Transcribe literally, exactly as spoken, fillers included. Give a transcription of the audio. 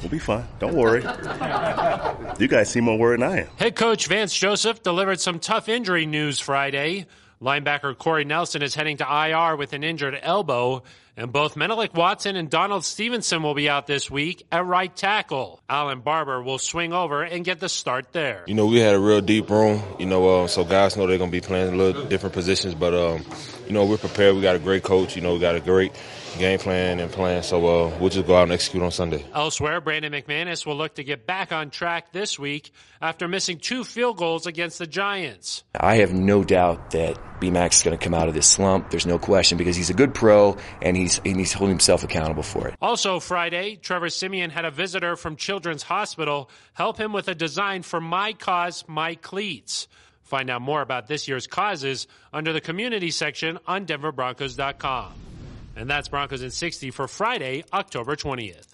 We'll be fine. Don't worry. You guys seem more worried than I am. Head coach Vance Joseph delivered some tough injury news Friday. Linebacker Corey Nelson is heading to I R with an injured elbow, and both Menelik Watson and Donald Stevenson will be out this week at right tackle. Alan Barber will swing over and get the start there. You know, we had a real deep room, you know, uh, so guys know they're going to be playing a little different positions, but, um, you know, we're prepared. We got a great coach. You know, we got a great game plan and plan, so uh, we'll just go out and execute on Sunday. Elsewhere, Brandon McManus will look to get back on track this week after missing two field goals against the Giants. I have no doubt that B-Max is going to come out of this slump. There's no question, because he's a good pro, and he's and he's holding himself accountable for it. Also Friday, Trevor Siemian had a visitor from Children's Hospital help him with a design for My Cause, My Cleats. Find out more about this year's causes under the community section on denver broncos dot com. And that's Broncos in sixty for Friday, October twentieth.